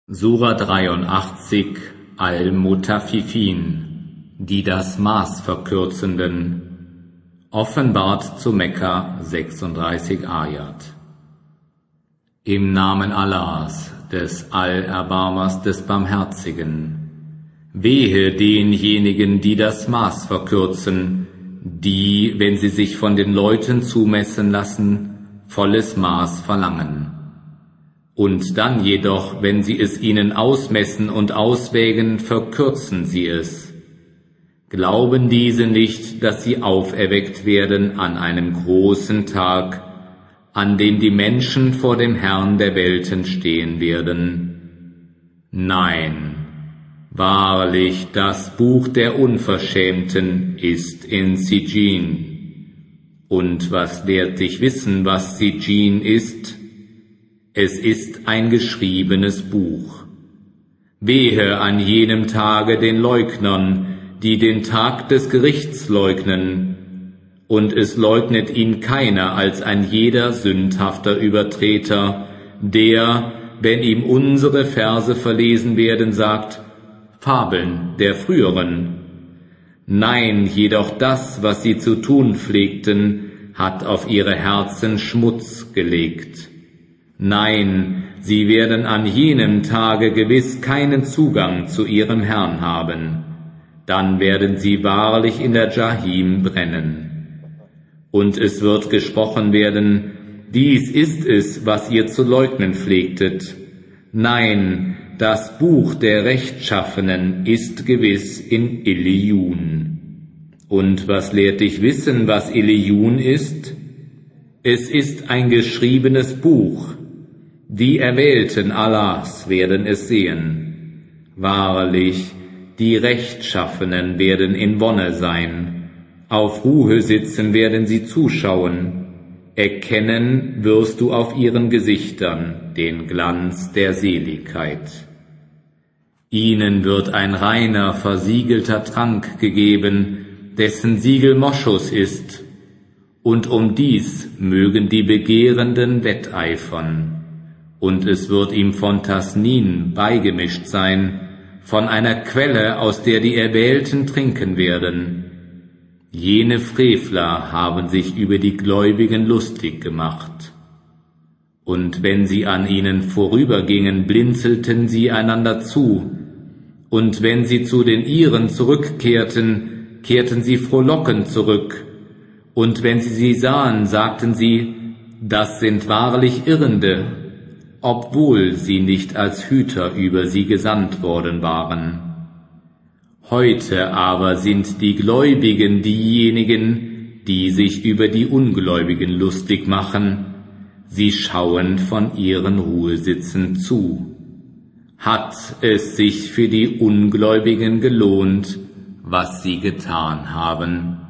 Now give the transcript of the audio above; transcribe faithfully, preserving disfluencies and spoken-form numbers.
Sura dreiundachtzig Al-Mutaffifin, die das Maß verkürzenden, offenbart zu Mekka sechsunddreißig Ayat. Im Namen Allahs, des Allerbarmers, des Barmherzigen. Wehe denjenigen, die das Maß verkürzen, die, wenn sie sich von den Leuten zumessen lassen, volles Maß verlangen. Und dann jedoch, wenn sie es ihnen ausmessen und auswägen, verkürzen sie es. Glauben diese nicht, dass sie auferweckt werden an einem großen Tag, an dem die Menschen vor dem Herrn der Welten stehen werden? Nein, wahrlich, das Buch der Unverschämten ist in Sijin. Und was lehrt dich wissen, was Sijin ist? Es ist ein geschriebenes Buch. Wehe an jenem Tage den Leugnern, die den Tag des Gerichts leugnen, und es leugnet ihn keiner als ein jeder sündhafter Übertreter, der, wenn ihm unsere Verse verlesen werden, sagt, Fabeln der früheren. Nein, jedoch das, was sie zu tun pflegten, hat auf ihre Herzen Schmutz gelegt. Nein, sie werden an jenem Tage gewiss keinen Zugang zu ihrem Herrn haben. Dann werden sie wahrlich in der Jahim brennen. Und es wird gesprochen werden, dies ist es, was ihr zu leugnen pflegtet. Nein, das Buch der Rechtschaffenen ist gewiss in Illiyun. Und was lehrt dich wissen, was Illiyun ist? Es ist ein geschriebenes Buch. Die Erwählten Allahs werden es sehen. Wahrlich, die Rechtschaffenen werden in Wonne sein. Auf Ruhe sitzen werden sie zuschauen. Erkennen wirst du auf ihren Gesichtern den Glanz der Seligkeit. Ihnen wird ein reiner, versiegelter Trank gegeben, dessen Siegel Moschus ist. Und um dies mögen die Begehrenden wetteifern. Und es wird ihm von Tasnin beigemischt sein, von einer Quelle, aus der die Erwählten trinken werden. Jene Frevler haben sich über die Gläubigen lustig gemacht. Und wenn sie an ihnen vorübergingen, blinzelten sie einander zu. Und wenn sie zu den ihren zurückkehrten, kehrten sie frohlockend zurück. Und wenn sie sie sahen, sagten sie, das sind wahrlich Irrende, obwohl sie nicht als Hüter über sie gesandt worden waren. Heute aber sind die Gläubigen diejenigen, die sich über die Ungläubigen lustig machen. Sie schauen von ihren Ruhesitzen zu. Hat es sich für die Ungläubigen gelohnt, was sie getan haben?